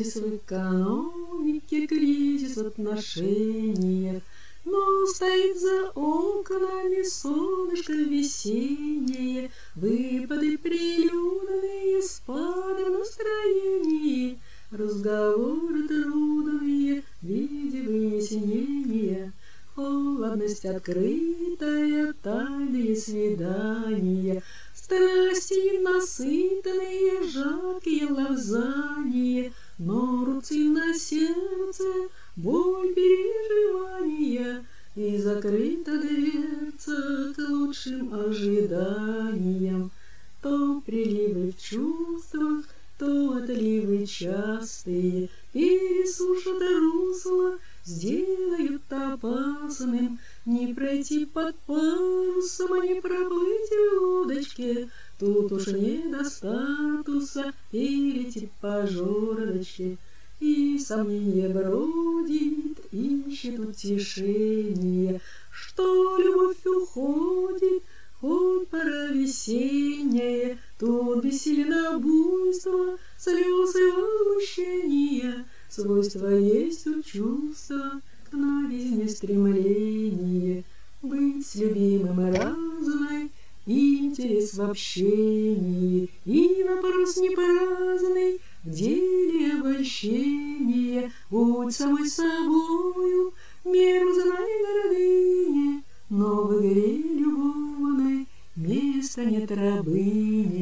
кризис в экономике, кризис в отношениях, но стоит за окнами солнышко весеннее, выпады прилюдные, спады в настроении, разговоры трудные в виде выяснения, холодность открытая, тайные свидания, страсти ненасытные, жаркие лавзания, но рубцы на сердце, боль переживания, и закрыта дверца к лучшим ожиданиям. То приливы в чувствах, то отливы частые пересушат русло, сделают опасным. Не пройти под парусом, а не проплыть в лодочке. Тут уж не до статуса перейти по жердочке. И сомнение бродит, ищет утешение, что любовь уходит, хоть пора весенняя. Тут бессильно буйство, слезы возмущения, свойство есть у чувства, к новизне стремление. Быть с любимым разной, интерес в общении, и вопрос не праздный, в деле обольщения. Будь самой собою, меру знай гордыне, но в игре любовной места нет рабыне.